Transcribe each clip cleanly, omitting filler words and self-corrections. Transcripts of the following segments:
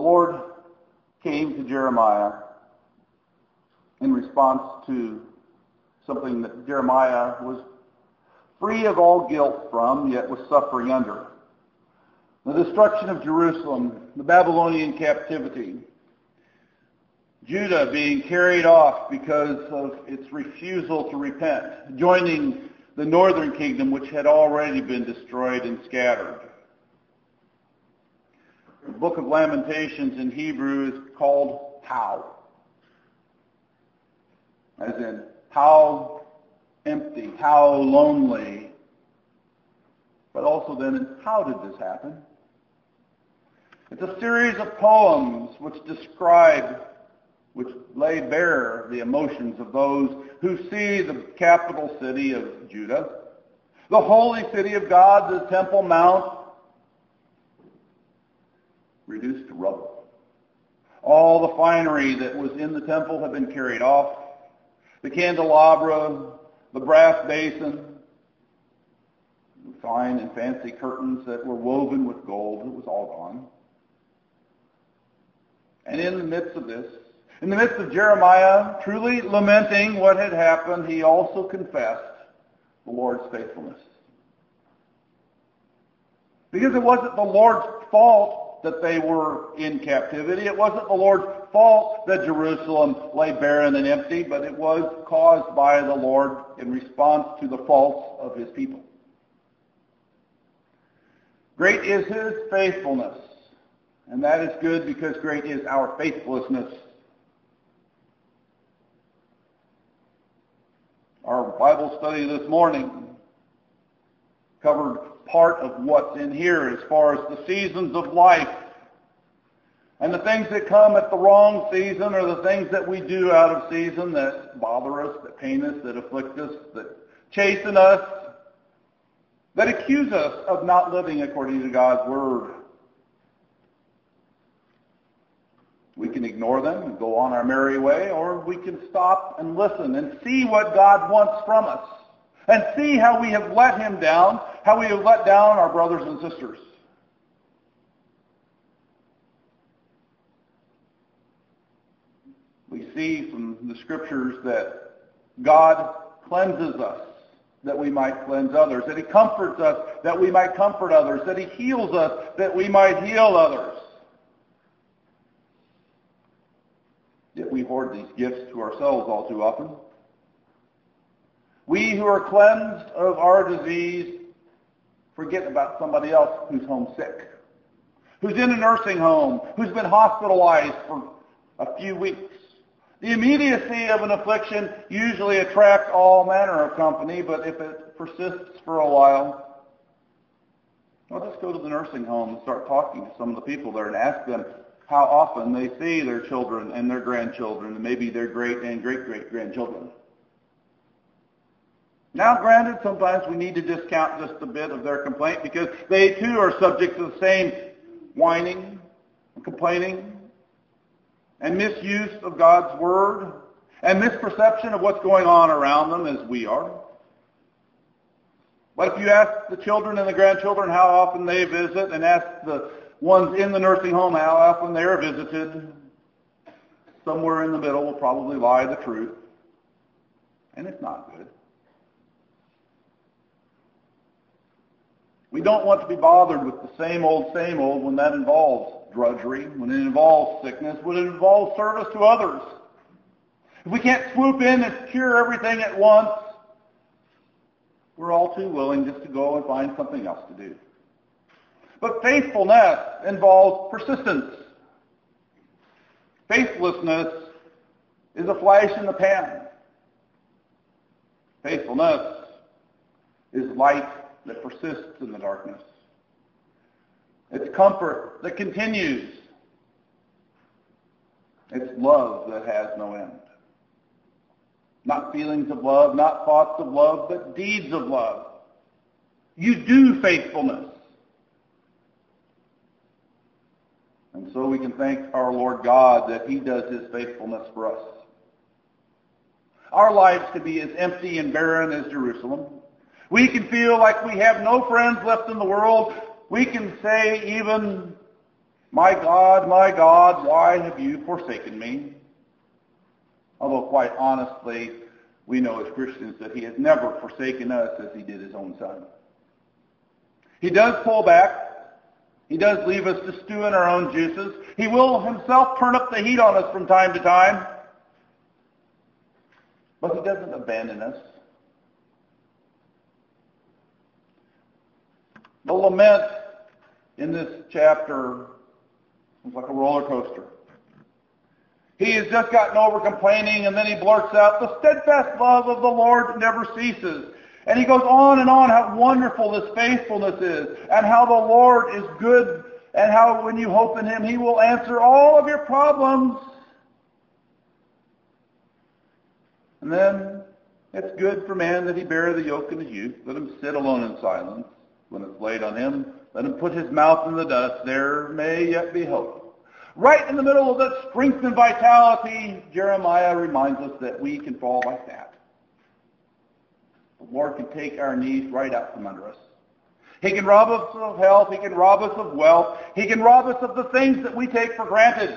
Lord came to Jeremiah in response to something that Jeremiah was free of all guilt from, yet was suffering under. The destruction of Jerusalem, the Babylonian captivity, Judah being carried off because of its refusal to repent, joining the northern kingdom which had already been destroyed and scattered. The book of Lamentations in Hebrew is called How, as in how empty, how lonely, but also then how did this happen? It's a series of poems which lay bare the emotions of those who see the capital city of Judah, the holy city of God, the Temple Mount, reduced to rubble. All the finery that was in the temple had been carried off. The candelabra, the brass basin, the fine and fancy curtains that were woven with gold, it was all gone. And in the midst of this, in the midst of Jeremiah truly lamenting what had happened, he also confessed the Lord's faithfulness. Because it wasn't the Lord's fault that they were in captivity. It wasn't the Lord's fault that Jerusalem lay barren and empty, but it was caused by the Lord in response to the faults of his people. Great is his faithfulness, and that is good because great is our faithlessness. Our Bible study this morning covered part of what's in here as far as the seasons of life and the things that come at the wrong season or the things that we do out of season that bother us, that pain us, that afflict us, that chasten us, that accuse us of not living according to God's Word. We can ignore them and go on our merry way, or we can stop and listen and see what God wants from us and see how we have let him down, how we have let down our brothers and sisters. We see from the Scriptures that God cleanses us that we might cleanse others, that he comforts us that we might comfort others, that he heals us that we might heal others. Yet we hoard these gifts to ourselves all too often. We who are cleansed of our disease forget about somebody else who's homesick, who's in a nursing home, who's been hospitalized for a few weeks. The immediacy of an affliction usually attracts all manner of company, but if it persists for a while, well, just go to the nursing home and start talking to some of the people there and ask them how often they see their children and their grandchildren and maybe their great and great-great-grandchildren. Now, granted, sometimes we need to discount just a bit of their complaint because they too are subject to the same whining and complaining and misuse of God's Word and misperception of what's going on around them as we are. But if you ask the children and the grandchildren how often they visit and ask the ones in the nursing home how often they are visited, somewhere in the middle will probably lie the truth. And it's not good. We don't want to be bothered with the same old when that involves drudgery, when it involves sickness, when it involves service to others. If we can't swoop in and cure everything at once, we're all too willing just to go and find something else to do. But faithfulness involves persistence. Faithlessness is a flash in the pan. Faithfulness is light that persists in the darkness. It's comfort that continues. It's love that has no end. Not feelings of love, not thoughts of love, but deeds of love. You do faithfulness. And so we can thank our Lord God that he does his faithfulness for us. Our lives could be as empty and barren as Jerusalem. We can feel like we have no friends left in the world. We can say even my God, why have you forsaken me?" Although quite honestly, we know as Christians that he has never forsaken us as he did his own son. He does pull back. He does leave us to stew in our own juices. He will himself turn up the heat on us from time to time. But he doesn't abandon us. The lament in this chapter is like a roller coaster. He has just gotten over complaining, and then he blurts out, "The steadfast love of the Lord never ceases." And he goes on and on how wonderful this faithfulness is, and how the Lord is good, and how when you hope in him, he will answer all of your problems. And then, it's good for man that he bear the yoke in his youth. Let him sit alone in silence. When it's laid on him, let him put his mouth in the dust. There may yet be hope. Right in the middle of that strength and vitality, Jeremiah reminds us that we can fall like that. The Lord can take our knees right out from under us. He can rob us of health. He can rob us of wealth. He can rob us of the things that we take for granted.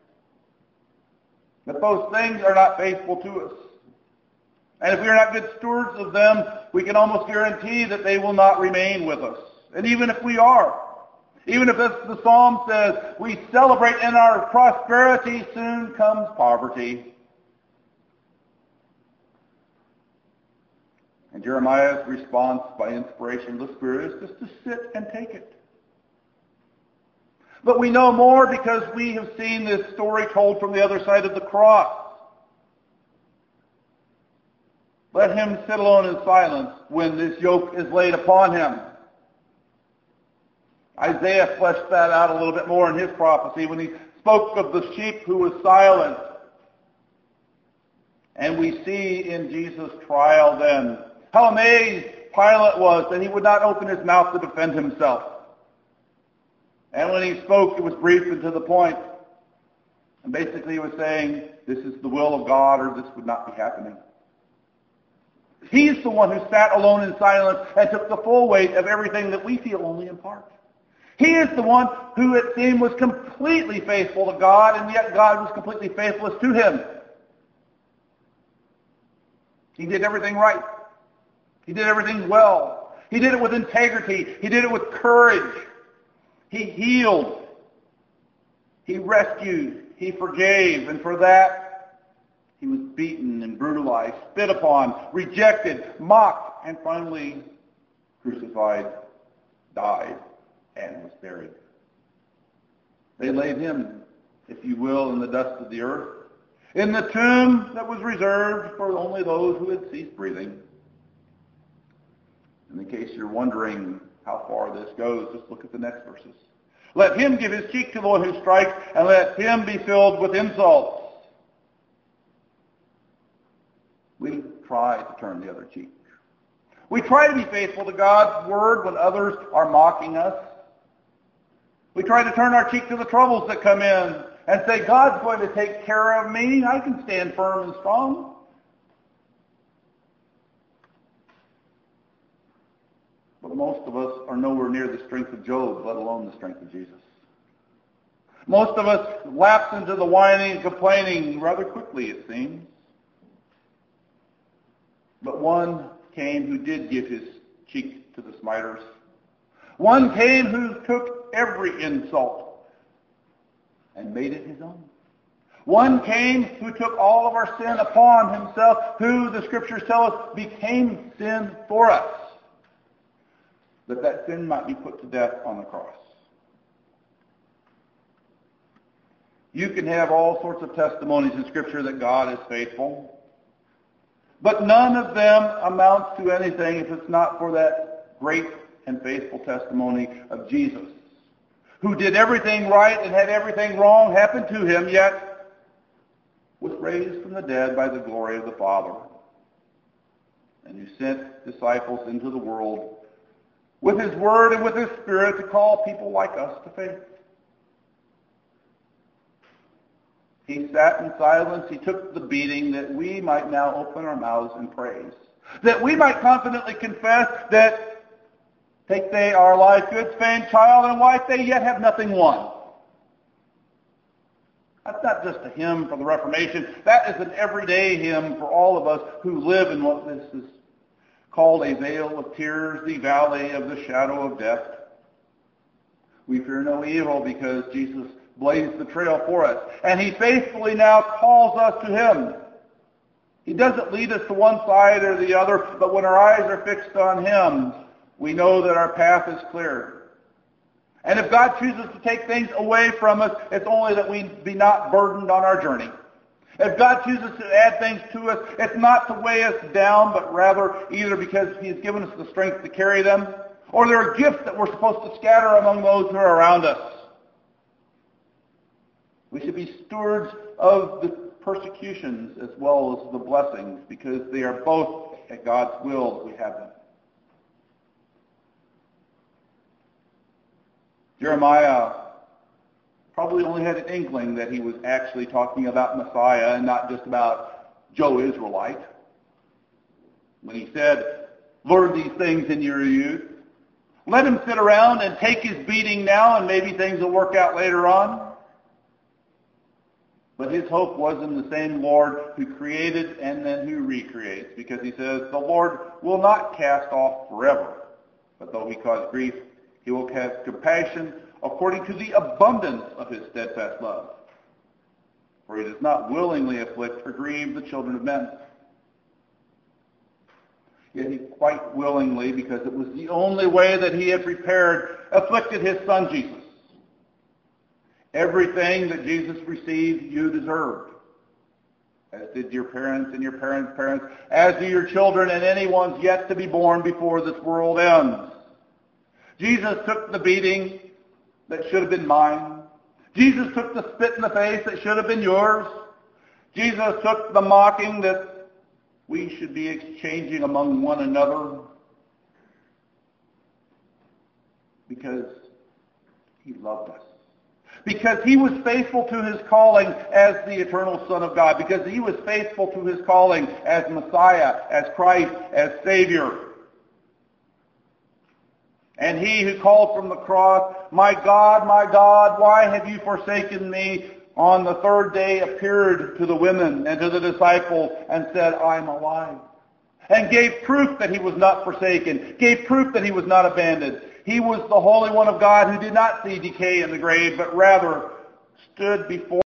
But those things are not faithful to us. And if we are not good stewards of them, we can almost guarantee that they will not remain with us. And even if we are, even if, as the Psalm says, we celebrate in our prosperity, soon comes poverty. And Jeremiah's response by inspiration of the Spirit is just to sit and take it. But we know more because we have seen this story told from the other side of the cross. Let him sit alone in silence when this yoke is laid upon him. Isaiah fleshed that out a little bit more in his prophecy when he spoke of the sheep who was silent. And we see in Jesus' trial then how amazed Pilate was that he would not open his mouth to defend himself. And when he spoke, it was brief and to the point. And basically he was saying, this is the will of God, or this would not be happening. He's the one who sat alone in silence and took the full weight of everything that we feel only in part. He is the one who, it seemed, was completely faithful to God, and yet God was completely faithless to him. He did everything right. He did everything well. He did it with integrity. He did it with courage. He healed. He rescued. He forgave. And for that, he was beaten and brutalized, spit upon, rejected, mocked, and finally crucified, died, and was buried. They laid him, if you will, in the dust of the earth, in the tomb that was reserved for only those who had ceased breathing. And in case you're wondering how far this goes, just look at the next verses. Let him give his cheek to the one who strikes, and let him be filled with insults. We try to turn the other cheek. We try to be faithful to God's word when others are mocking us. We try to turn our cheek to the troubles that come in and say, God's going to take care of me. I can stand firm and strong. But most of us are nowhere near the strength of Job, let alone the strength of Jesus. Most of us lapse into the whining and complaining rather quickly, it seems. But one came who did give his cheek to the smiters. One came who took every insult and made it his own. One came who took all of our sin upon himself, who, the scriptures tell us, became sin for us, that sin might be put to death on the cross. You can have all sorts of testimonies in Scripture that God is faithful, but none of them amounts to anything if it's not for that great and faithful testimony of Jesus, who did everything right and had everything wrong happen to him, yet was raised from the dead by the glory of the Father, and who sent disciples into the world with his word and with his Spirit to call people like us to faith. He sat in silence. He took the beating that we might now open our mouths in praise, that we might confidently confess that take they our life, good, famed child and wife, they yet have nothing won. That's not just a hymn for the Reformation. That is an everyday hymn for all of us who live in what this is called a vale of tears, the valley of the shadow of death. We fear no evil because Jesus blazed the trail for us. And he faithfully now calls us to him. He doesn't lead us to one side or the other, but when our eyes are fixed on him, we know that our path is clear. And if God chooses to take things away from us, it's only that we be not burdened on our journey. If God chooses to add things to us, it's not to weigh us down, but rather either because he's given us the strength to carry them, or there are gifts that we're supposed to scatter among those who are around us. We should be stewards of the persecutions as well as the blessings, because they are both at God's will that we have them. Jeremiah probably only had an inkling that he was actually talking about Messiah and not just about Joe Israelite. When he said, learn these things in your youth. Let him sit around and take his beating now and maybe things will work out later on. But his hope was in the same Lord who created and then who recreates, because he says, the Lord will not cast off forever, but though he cause grief, he will have compassion according to the abundance of his steadfast love. For he does not willingly afflict or grieve the children of men. Yet he quite willingly, because it was the only way that he had prepared, afflicted his son Jesus. Everything that Jesus received, you deserved. As did your parents and your parents' parents, as do your children and anyone's yet to be born before this world ends. Jesus took the beating that should have been mine. Jesus took the spit in the face that should have been yours. Jesus took the mocking that we should be exchanging among one another, because he loved us. Because he was faithful to his calling as the eternal Son of God. Because he was faithful to his calling as Messiah, as Christ, as Savior. And he who called from the cross, my God, why have you forsaken me? On the third day appeared to the women and to the disciples and said, I'm alive. And gave proof that he was not forsaken. Gave proof that he was not abandoned. He was the Holy One of God who did not see decay in the grave, but rather stood before